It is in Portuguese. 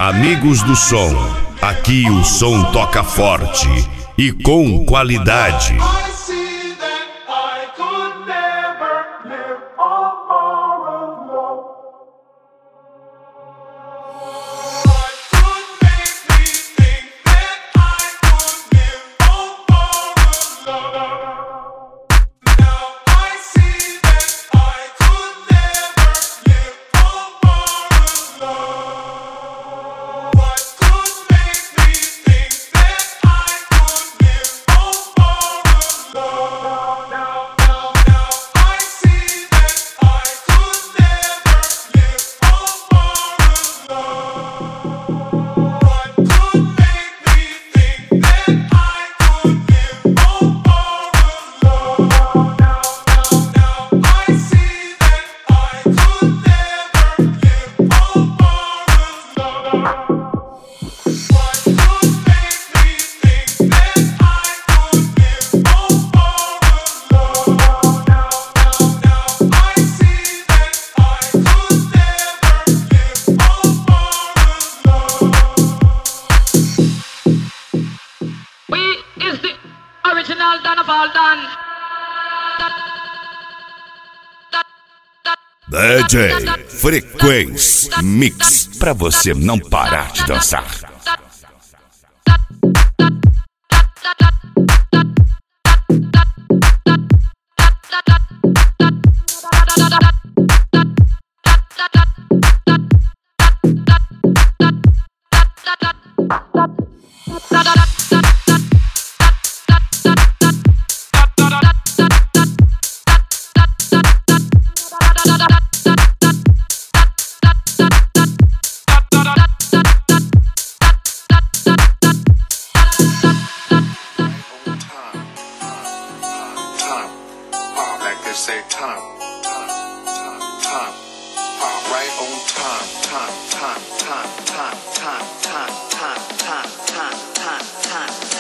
Amigos do som, aqui o som toca forte e com qualidade. DJ Frequência Mix, pra você não parar de dançar. Say time, right on time.